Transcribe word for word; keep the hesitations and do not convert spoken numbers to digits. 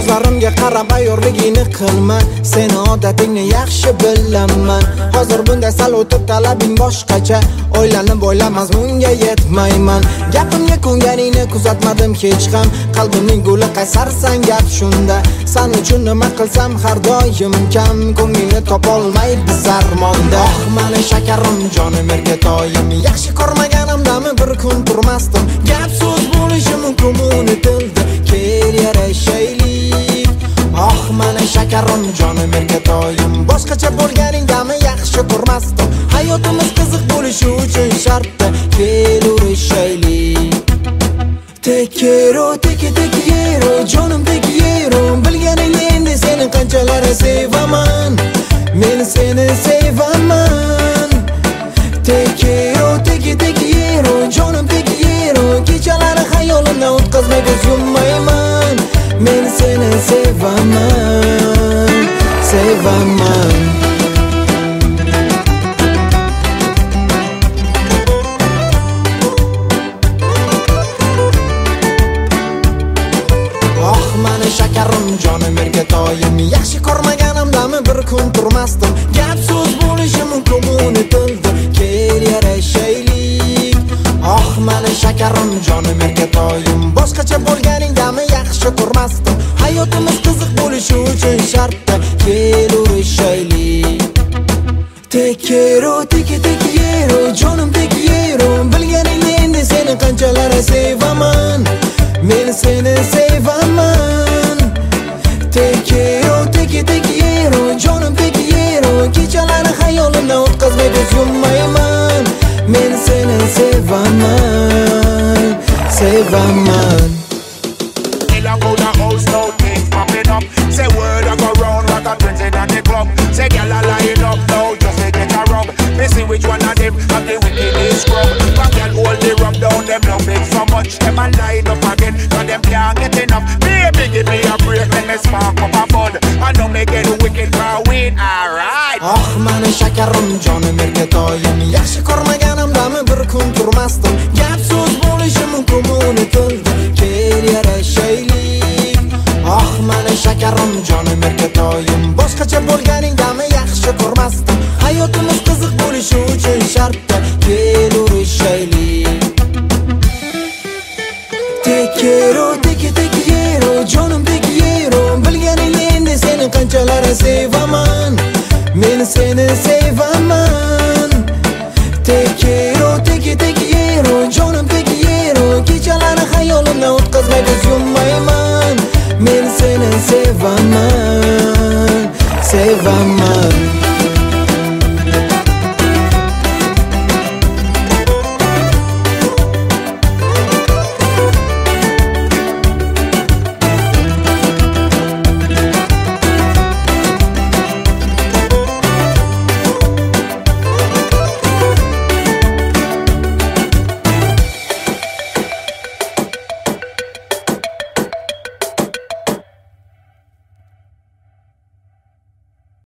Ko'zlarimga qarab ayyorligingni qilma, seni odatingni yaxshi bilaman. Hozir bunda sal o'tib talabing boshqacha, o'ylanib o'ylab mazmunga yetmayman. Gapimga ko'nganingni kuzatmadim hech ham, qalbimning guli qaysarsan gap shunda. Sen uchun nima qilsam har doim kam, ko'nglingni topolmaydi zarmonda. Oh meni shakarim jonim erkatoyim, yaxshi ko'rmaganimdami bir kun turmasdim. Gap so'z bo'lishi mumkin uni tilda, kel yarashaylik. Oh meni shakarim jonim erkatoyim, boshqacha bo'lganingdami yaxshi ko'rmasdim. Hayotimiz qiziq bo'lishi uchun shartda, kel urishaylik. Te quiero, te que te quiero, jonim te quiero. Bilganingni endi seni qanchalar sevaman, men seni sevaman. Te quiero, te que te quiero, jonim te quiero. Kechalari xayolimdan o'tkazmay ko'z yummayman, men seni sevaman, sevaman. Shakarim jonim erkatoyim, yaxshi ko'rmaganimdami bir kun turmasdim. Gap so'z bo'lishi mumkin uni tilda, kel yarashaylik. Oh meni shakarim jonim erkatoyim, boshqacha bo'lganingdami yaxshi ko'rmasdim. Hayotimiz qiziq bo'lishi uchun shartda, kel urishaylik. Te quiero, te que te quiero, jonim te quiero. Bilganingni endi seni qanchalar sevaman, men seni sevaman. Te quiero, te que te quiero, jonim te quiero. Kechalari xayolimdan o'tkazmay ko'z yummayman, men seni sevaman, sevaman. Go the house, no things popping up. Say word I go round like a printing at the club. Say girl I line up now just to get a rub. Me see which one of them have the wickedest scrub. But girl hold the rub down, them love it so much. Them a line up again, cause them can't get enough. Baby give me a break, let me spark up a bud. I know me get wicked for win, alright. Oh meni shakarim jonim erkatoyim, yaxshi ko'rmaganimdami bir kun turmasdim. Gap so'z bo'lishi mumkin uni tilda, kel yarashaylik. Oh meni shakarim jonim erkatoyim, boshqacha bo'lganingdami yaxshi ko'rmasdim. Hayotimiz qiziq bo'lishi uchun shartda, kel urishaylik. Te quiero, te que te quiero, jonim te quiero. Bilganingni endi seni qanchalar sevaman, men seni sevaman. Te quiero, te que te quiero, jonim te quiero. Kechalari xayolimdan o'tkazmay ko'z yummayman, men seni sevaman, sevaman.